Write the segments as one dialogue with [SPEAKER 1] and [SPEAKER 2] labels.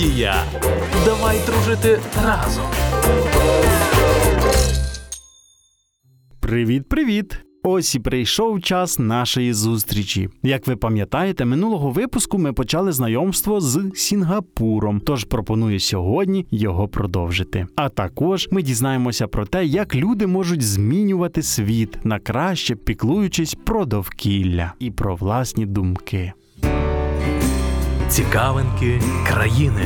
[SPEAKER 1] студія. Давай дружити разом.
[SPEAKER 2] Привіт-привіт! Ось і прийшов час нашої зустрічі. Як ви пам'ятаєте, минулого випуску ми почали знайомство з Сінгапуром, тож пропоную сьогодні його продовжити. А також ми дізнаємося про те, як люди можуть змінювати світ на краще, піклуючись про довкілля і про власні думки.
[SPEAKER 1] Цікавинки країни.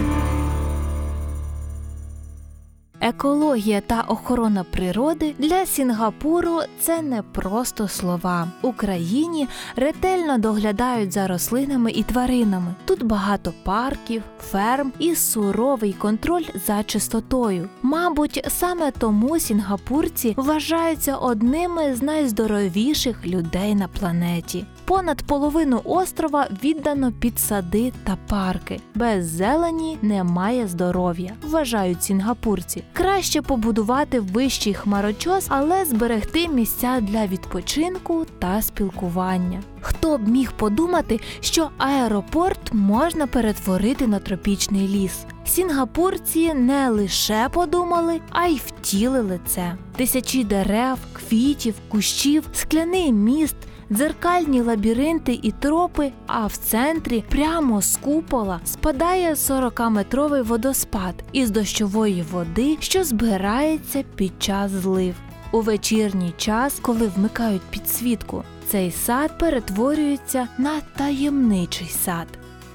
[SPEAKER 3] Екологія та охорона природи для Сінгапуру – це не просто слова. У країні ретельно доглядають за рослинами і тваринами. Тут багато парків, ферм і суровий контроль за чистотою. Мабуть, саме тому сінгапурці вважаються одними з найздоровіших людей на планеті. Понад половину острова віддано під сади та парки. Без зелені немає здоров'я, вважають сінгапурці. Краще побудувати вищий хмарочос, але зберегти місця для відпочинку та спілкування. Хто б міг подумати, що аеропорт можна перетворити на тропічний ліс? Сінгапурці не лише подумали, а й втілили це. Тисячі дерев, квітів, кущів, скляний міст, дзеркальні лабіринти і тропи, а в центрі, прямо з купола, спадає 40-метровий водоспад із дощової води, що збирається під час злив. У вечірній час, коли вмикають підсвітку, цей сад перетворюється на таємничий сад.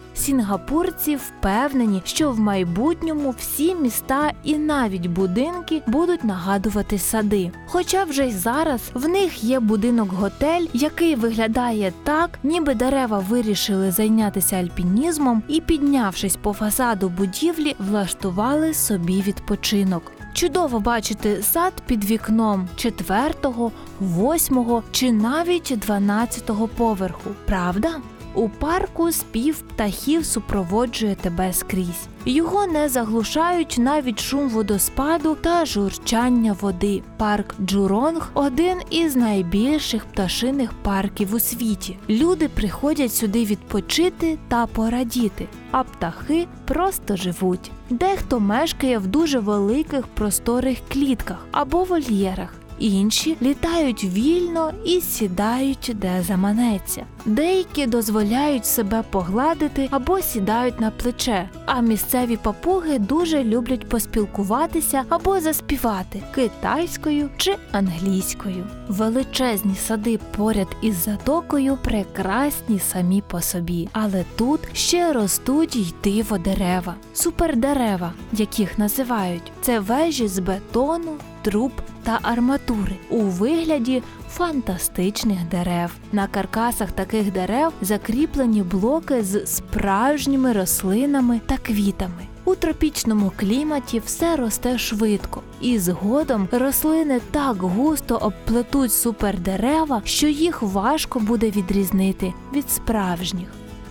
[SPEAKER 3] Сінгапурці впевнені, що в майбутньому всі міста і навіть будинки будуть нагадувати сади. Хоча вже й зараз в них є будинок-готель, який виглядає так, ніби дерева вирішили зайнятися альпінізмом і, піднявшись по фасаду будівлі, влаштували собі відпочинок. Чудово бачити сад під вікном 4-го, 8-го чи навіть 12-го поверху, правда? У парку спів птахів супроводжує тебе скрізь. Його не заглушають навіть шум водоспаду та журчання води. Парк Джуронг – один із найбільших пташиних парків у світі. Люди приходять сюди відпочити та порадіти, а птахи просто живуть. Дехто мешкає в дуже великих просторих клітках або вольєрах. Інші літають вільно і сідають, де заманеться. Деякі дозволяють себе погладити або сідають на плече, а місцеві папуги дуже люблять поспілкуватися або заспівати китайською чи англійською. Величезні сади поряд із затокою прекрасні самі по собі, але тут ще ростуть й диво-дерева. Супердерева, яких називають. Це вежі з бетону, труб та арматури у вигляді фантастичних дерев. На каркасах таких дерев закріплені блоки з справжніми рослинами та квітами. У тропічному кліматі все росте швидко, і згодом рослини так густо обплетуть супердерева, що їх важко буде відрізнити від справжніх.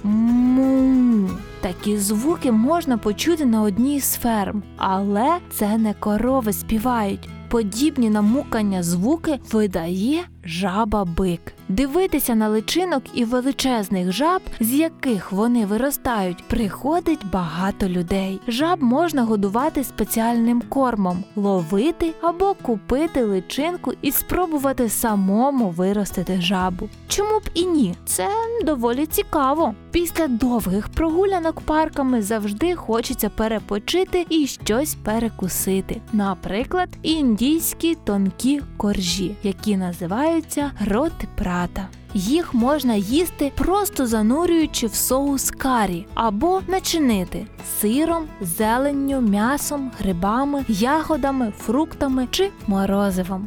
[SPEAKER 3] Му. Такі звуки можна почути на одній з ферм, але це не корови співають. Подібні на мукання звуки видає жаба-бик. Дивитися на личинок і величезних жаб, з яких вони виростають, приходить багато людей. Жаб можна годувати спеціальним кормом, ловити або купити личинку і спробувати самому виростити жабу. Чому б і ні? Це доволі цікаво. Після довгих прогулянок парками завжди хочеться перепочити і щось перекусити. Наприклад, індійські тонкі коржі, які називаються роти-прата. Їх можна їсти просто занурюючи в соус карі або начинити сиром, зеленню, м'ясом, грибами, ягодами, фруктами чи морозивом.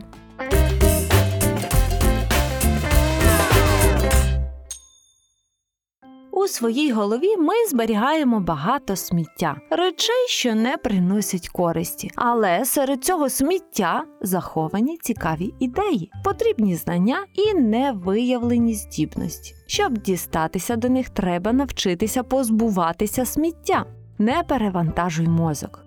[SPEAKER 4] У своїй голові ми зберігаємо багато сміття, речей, що не приносять користі. Але серед цього сміття заховані цікаві ідеї, потрібні знання і невиявлені здібності. Щоб дістатися до них, треба навчитися позбуватися сміття. Не перевантажуй мозок.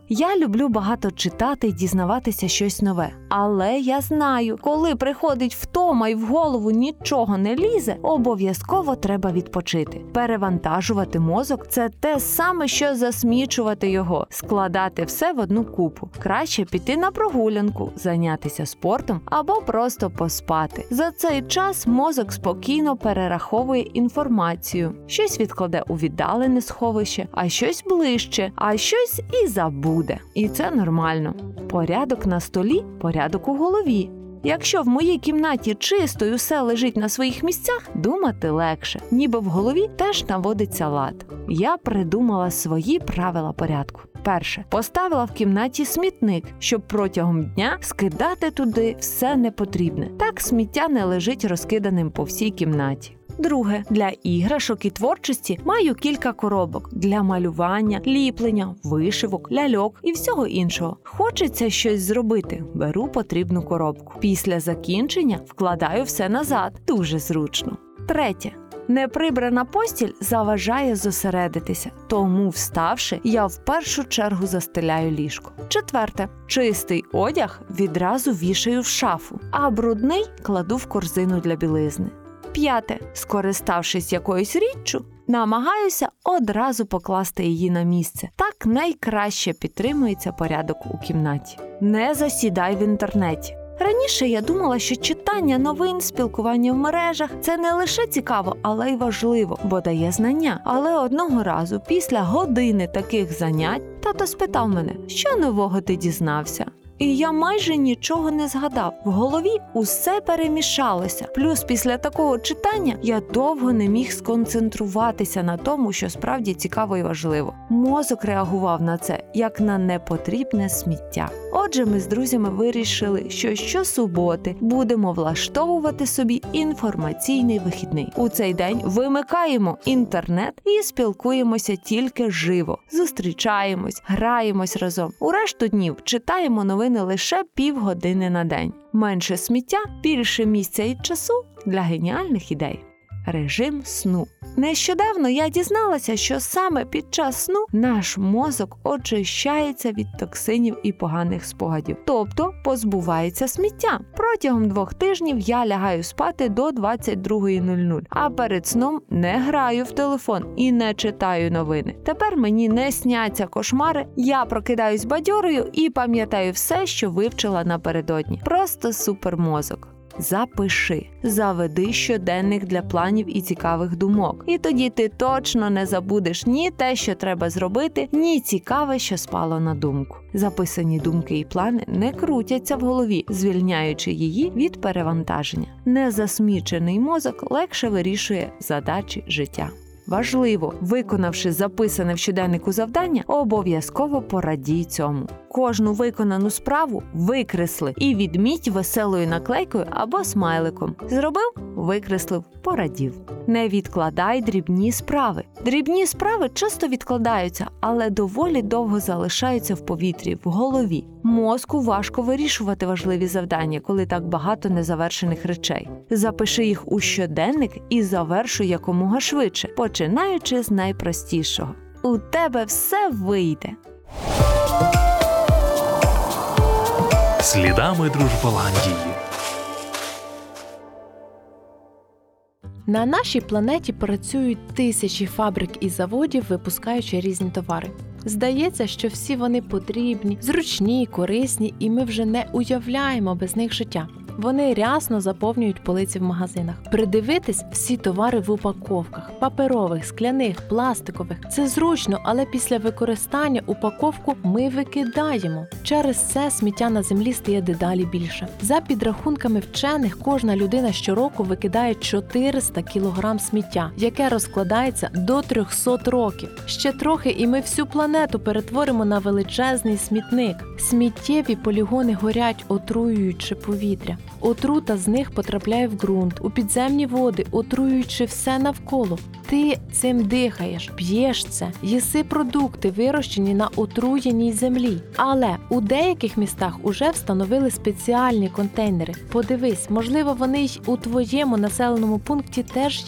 [SPEAKER 4] Я люблю багато читати і дізнаватися щось нове. Але я знаю, коли приходить втома і в голову нічого не лізе, обов'язково треба відпочити. Перевантажувати мозок – це те саме, що засмічувати його, складати все в одну купу. Краще піти на прогулянку, зайнятися спортом або просто поспати. За цей час мозок спокійно перераховує інформацію. Щось відкладе у віддалене сховище, а щось ближче, а щось і забуде. І це нормально. Порядок на столі – порядок у голові. Якщо в моїй кімнаті чисто і усе лежить на своїх місцях, думати легше, ніби в голові теж наводиться лад. Я придумала свої правила порядку. Перше. Поставила в кімнаті смітник, щоб протягом дня скидати туди все непотрібне. Так сміття не лежить розкиданим по всій кімнаті. Друге. Для іграшок і творчості маю кілька коробок. Для малювання, ліплення, вишивок, ляльок і всього іншого. Хочеться щось зробити – беру потрібну коробку. Після закінчення вкладаю все назад. Дуже зручно. Третє. Неприбрана постіль заважає зосередитися, тому, вставши, я в першу чергу застеляю ліжко. Четверте. Чистий одяг відразу вішаю в шафу, а брудний кладу в корзину для білизни. П'яте. Скориставшись якоюсь річчю, намагаюся одразу покласти її на місце. Так найкраще підтримується порядок у кімнаті. Не засідай в інтернеті. Раніше я думала, що читання новин, спілкування в мережах – це не лише цікаво, але й важливо, бо дає знання. Але одного разу, після години таких занять, тато спитав мене, що нового ти дізнався? І я майже нічого не згадав. В голові усе перемішалося. Плюс після такого читання я довго не міг сконцентруватися на тому, що справді цікаво і важливо. Мозок реагував на це, як на непотрібне сміття. Отже, ми з друзями вирішили, що щосуботи будемо влаштовувати собі інформаційний вихідний. У цей день вимикаємо інтернет і спілкуємося тільки живо. Зустрічаємось, граємось разом. У решту днів читаємо новини лише півгодини на день. Менше сміття, більше місця і часу для геніальних ідей. Режим сну. Нещодавно я дізналася, що саме під час сну наш мозок очищається від токсинів і поганих спогадів, тобто позбувається сміття. Протягом 2 тижнів я лягаю спати до 22:00, а перед сном не граю в телефон і не читаю новини. Тепер мені не сняться кошмари, я прокидаюсь бадьорою і пам'ятаю все, що вивчила напередодні. Просто супермозок. Запиши. Заведи щоденник для планів і цікавих думок. І тоді ти точно не забудеш ні те, що треба зробити, ні цікаве, що спало на думку. Записані думки і плани не крутяться в голові, звільняючи її від перевантаження. Незасмічений мозок легше вирішує задачі життя. Важливо, виконавши записане в щоденнику завдання, обов'язково порадій цьому. Кожну виконану справу викресли і відміть веселою наклейкою або смайликом. Зробив – викреслив, порадів. Не відкладай дрібні справи. Дрібні справи часто відкладаються, але доволі довго залишаються в повітрі, в голові. Мозку важко вирішувати важливі завдання, коли так багато незавершених речей. Запиши їх у щоденник і завершуй якомога швидше, починаючи з найпростішого. У тебе все вийде.
[SPEAKER 1] Слідами Дружболандії.
[SPEAKER 3] На нашій планеті працюють тисячі фабрик і заводів, випускаючи різні товари. Здається, що всі вони потрібні, зручні, корисні, і ми вже не уявляємо без них життя. Вони рясно заповнюють полиці в магазинах. Придивитись – всі товари в упаковках – паперових, скляних, пластикових. Це зручно, але після використання упаковку ми викидаємо. Через це сміття на землі стає дедалі більше. За підрахунками вчених, кожна людина щороку викидає 400 кг сміття, яке розкладається до 300 років. Ще трохи і ми всю планету перетворимо на величезний смітник. Сміттєві полігони горять, отруюючи повітря. Отрута з них потрапляє в ґрунт, у підземні води, отруюючи все навколо. Ти цим дихаєш, п'єш це, їси продукти, вирощені на отруєній землі. Але у деяких містах уже встановили спеціальні контейнери. Подивись, можливо, вони й у твоєму населеному пункті теж є.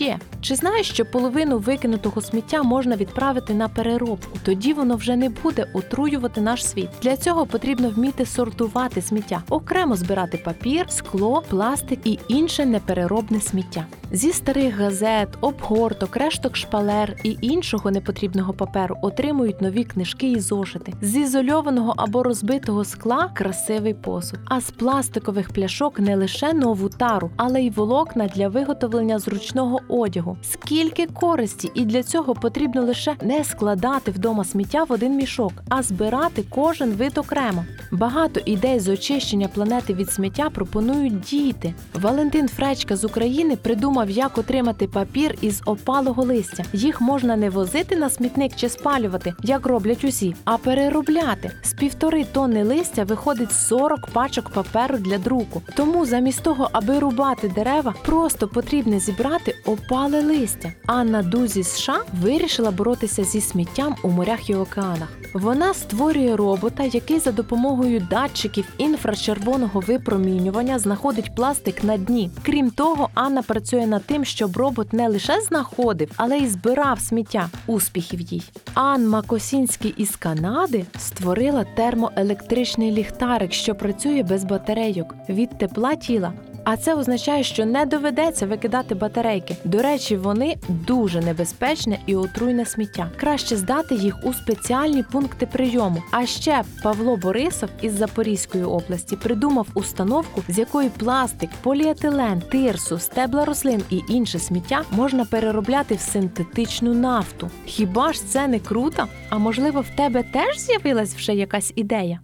[SPEAKER 5] Чи знаєш, що половину викинутого сміття можна відправити на переробку? Тоді воно вже не буде отруювати наш світ. Для цього потрібно вміти сортувати сміття, окремо збирати папір, скло, пластик і інше непереробне сміття. Зі старих газет, обгорток, решток шпалер і іншого непотрібного паперу отримують нові книжки і зошити. З ізольованого або розбитого скла – красивий посуд. А з пластикових пляшок не лише нову тару, але й волокна для виготовлення зручного одягу. Скільки користі! І для цього потрібно лише не складати вдома сміття в один мішок, а збирати кожен вид окремо. Багато ідей з очищення планети від сміття пропонують діти. Валентин Фречка з України придумав, як отримати папір із опалого листя. Їх можна не возити на смітник чи спалювати, як роблять усі, а переробляти. З 1,5 тонни листя виходить 40 пачок паперу для друку. Тому замість того, аби рубати дерева, просто потрібно зібрати опале листя. Анна Ду зі США вирішила боротися зі сміттям у морях і океанах. Вона створює робота, який за допомогою датчиків інфрачервоного випромінювання знаходить пластик на дні. Крім того, Анна працює над тим, щоб робот не лише знаходив, але й збирав сміття. Успіхів їй! Ан Макосінський із Канади створила термоелектричний ліхтарик, що працює без батарейок від тепла тіла. А це означає, що не доведеться викидати батарейки. До речі, вони дуже небезпечне і отруйне сміття. Краще здати їх у спеціальні пункти прийому. А ще Павло Борисов із Запорізької області придумав установку, з якої пластик, поліетилен, тирсу, стебла рослин і інше сміття можна переробляти в синтетичну нафту. Хіба ж це не круто? А можливо, в тебе теж з'явилась вже якась ідея?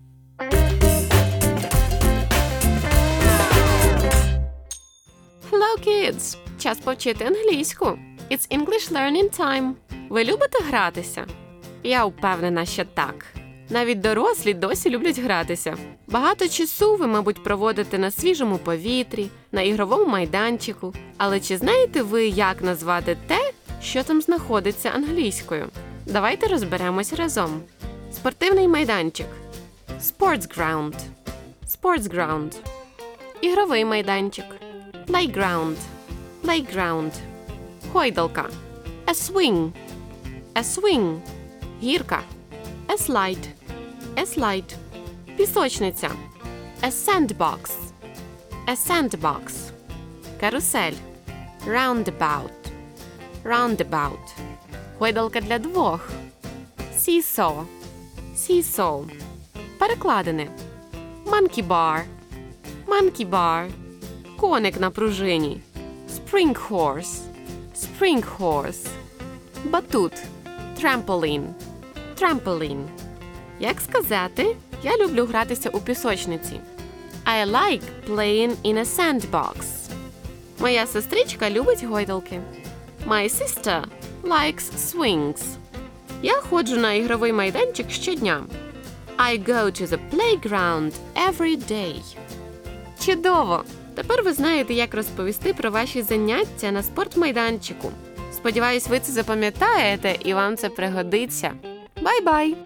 [SPEAKER 6] Hello, kids! Час повчити англійську. It's English learning time. Ви любите гратися? Я впевнена, що так. Навіть дорослі досі люблять гратися. Багато часу ви, мабуть, проводите на свіжому повітрі, на ігровому майданчику. Але чи знаєте ви, як назвати те, що там знаходиться англійською? Давайте розберемось разом. Спортивний майданчик. Sports ground. Sports ground. Ігровий майданчик. Playground. Playground. Гойдалка. A swing. A swing. Гірка. A slide. A slide. Пісочниця. A sandbox. A sandbox. Карусель. Roundabout. Roundabout. Гойдалка для двох. Seesaw. Seesaw. Перекладини. Monkey bar. Monkey bar. Коник на пружині. Spring horse. Spring horse. Батут. Trampoline. Trampoline. Як сказати, я люблю гратися у пісочниці. I like playing in a sandbox. Моя сестричка любить гойдалки. My sister likes swings. Я ходжу на ігровий майданчик щодня. I go to the playground every day. Чудово! Тепер ви знаєте, як розповісти про ваші заняття на спортмайданчику. Сподіваюсь, ви це запам'ятаєте і вам це пригодиться. Бай-бай!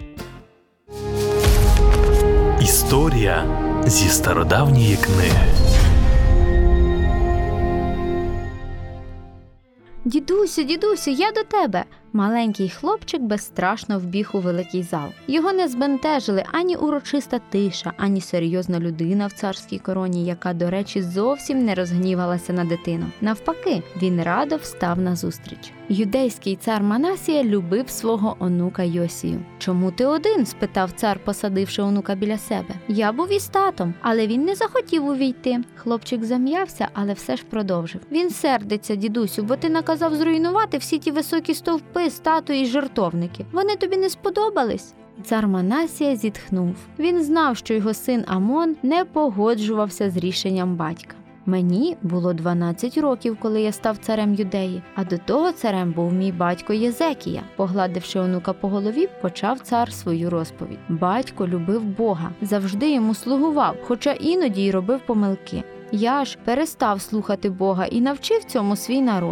[SPEAKER 1] Історія зі стародавньої книги.
[SPEAKER 7] Дідусю, я до тебе. Маленький хлопчик безстрашно вбіг у великий зал. Його не збентежили ані урочиста тиша, ані серйозна людина в царській короні, яка, до речі, зовсім не розгнівалася на дитину. Навпаки, він радо встав назустріч. Юдейський цар Манасія любив свого онука Йосію. «Чому ти один?» – спитав цар, посадивши онука біля себе. «Я був із татом, але він не захотів увійти». Хлопчик зам'явся, але все ж продовжив. «Він сердиться, дідусю, бо ти наказав зруйнувати всі ті високі стовпи, статуї й жертовники. Вони тобі не сподобались?» Цар Манасія зітхнув. Він знав, що його син Амон не погоджувався з рішенням батька. «Мені було 12 років, коли я став царем Юдеї, а до того царем був мій батько Єзекія». Погладивши онука по голові, почав цар свою розповідь. Батько любив Бога, завжди йому слугував, хоча іноді й робив помилки. Я ж перестав слухати Бога і навчив цьому свій народ.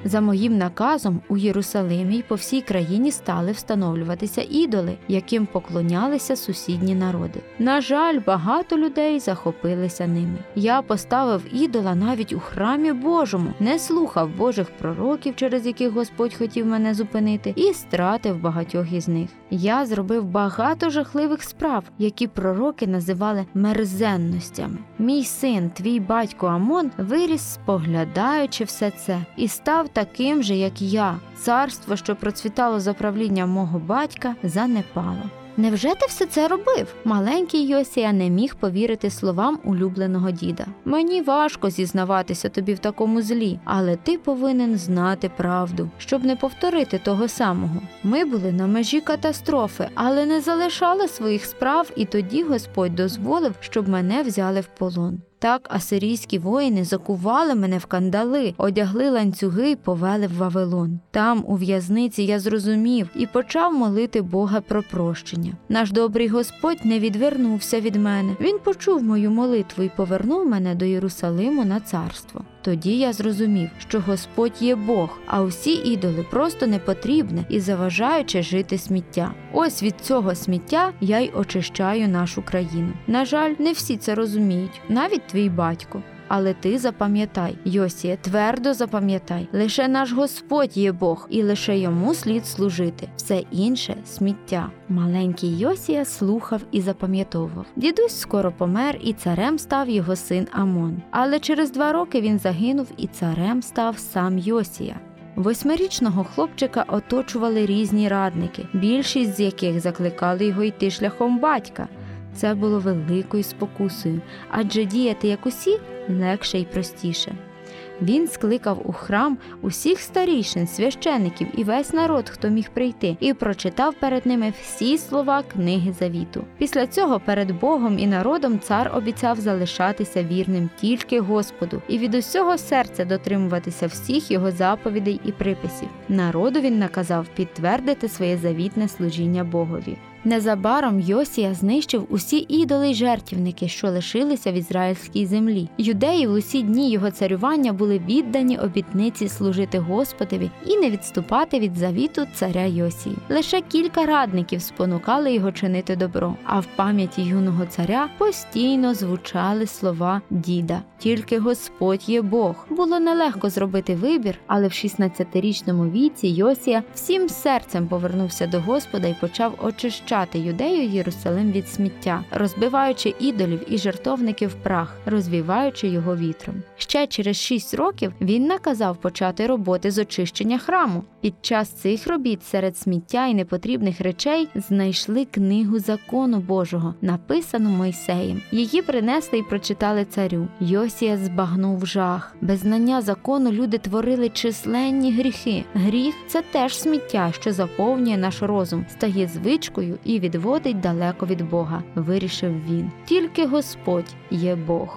[SPEAKER 7] За моїм наказом у Єрусалимі й по всій країні стали встановлюватися ідоли, яким поклонялися сусідні народи. На жаль, багато людей захопилися ними. Я поставив ідола навіть у храмі Божому, не слухав Божих пророків, через яких Господь хотів мене зупинити, і стратив багатьох із них. Я зробив багато жахливих справ, які пророки називали мерзенностями. Мій син, твій батько Амон, виріс, споглядаючи все це, і став таким же, як я. Царство, що процвітало за правління мого батька, занепало. Невже ти все це робив? Маленький Йосія не міг повірити словам улюбленого діда. Мені важко зізнаватися тобі в такому злі, але ти повинен знати правду, щоб не повторити того самого. Ми були на межі катастрофи, але не залишали своїх справ, і тоді Господь дозволив, щоб мене взяли в полон. Так асирійські воїни закували мене в кандали, одягли ланцюги і повели в Вавилон. Там, у в'язниці, я зрозумів і почав молити Бога про прощення. Наш добрий Господь не відвернувся від мене. Він почув мою молитву і повернув мене до Єрусалиму на царство. Тоді я зрозумів, що Господь є Бог, а усі ідоли просто не потрібне і заважаюче жити сміття. Ось від цього сміття я й очищаю нашу країну. На жаль, не всі це розуміють, навіть твій батько. Але ти запам'ятай, Йосія, твердо запам'ятай, лише наш Господь є Бог, і лише йому слід служити. Все інше – сміття. Маленький Йосія слухав і запам'ятовував. Дідусь скоро помер, і царем став його син Амон. Але через 2 роки він загинув, і царем став сам Йосія. 8-річного хлопчика оточували різні радники, більшість з яких закликали його йти шляхом батька. Це було великою спокусою, адже діяти як усі легше й простіше. Він скликав у храм усіх старішин, священиків і весь народ, хто міг прийти, і прочитав перед ними всі слова книги Завіту. Після цього перед Богом і народом цар обіцяв залишатися вірним тільки Господу і від усього серця дотримуватися всіх його заповідей і приписів. Народу він наказав підтвердити своє завітне служіння Богові. Незабаром Йосія знищив усі ідоли й жертівники, що лишилися в ізраїльській землі. Юдеї в усі дні його царювання були віддані обітниці служити Господові і не відступати від завіту царя Йосії. Лише кілька радників спонукали його чинити добро, а в пам'яті юного царя постійно звучали слова діда. Тільки Господь є Бог. Було нелегко зробити вибір, але в 16-річному віці Йосія всім серцем повернувся до Господа і почав очищати Юдею і Єрусалим від сміття, розбиваючи ідолів і жертовників в прах, розвіваючи його вітром. Ще через 6 років він наказав почати роботи з очищення храму. Під час цих робіт серед сміття і непотрібних речей знайшли книгу закону Божого, написану Мойсеєм. Її принесли і прочитали царю. Йосія збагнув жах. Без знання закону люди творили численні гріхи. Гріх – це теж сміття, що заповнює наш розум, стає звичкою і відводить далеко від Бога, вирішив він. Тільки Господь є Бог.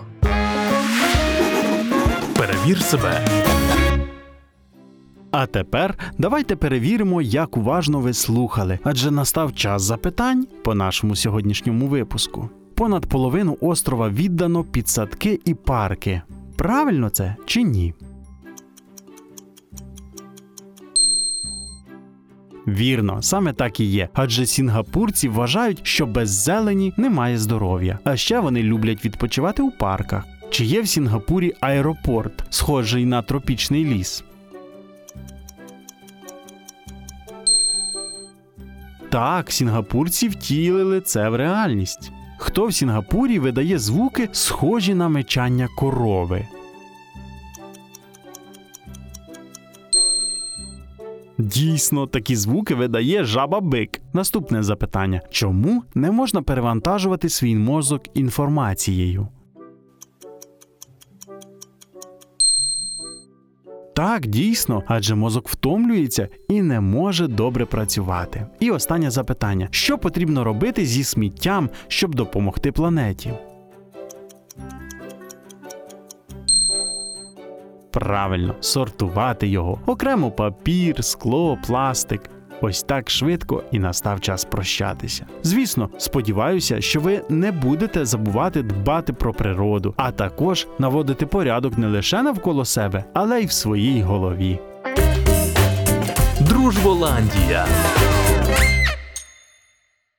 [SPEAKER 1] Перевір себе.
[SPEAKER 2] А тепер давайте перевіримо, як уважно ви слухали, адже настав час запитань по нашому сьогоднішньому випуску. Понад половину острова віддано під садки і парки. Правильно це чи ні? Вірно, саме так і є, адже сінгапурці вважають, що без зелені немає здоров'я. А ще вони люблять відпочивати у парках. Чи є в Сінгапурі аеропорт, схожий на тропічний ліс? Так, сінгапурці втілили це в реальність. Хто в Сінгапурі видає звуки, схожі на мечання корови? Дійсно, такі звуки видає жаба-бик. Наступне запитання. Чому не можна перевантажувати свій мозок інформацією? Так, дійсно, адже мозок втомлюється і не може добре працювати. І останнє запитання. Що потрібно робити зі сміттям, щоб допомогти планеті? Правильно, сортувати його. Окремо папір, скло, пластик. Ось так швидко і настав час прощатися. Звісно, сподіваюся, що ви не будете забувати дбати про природу, а також наводити порядок не лише навколо себе, але й в своїй голові.
[SPEAKER 1] Дружболандія.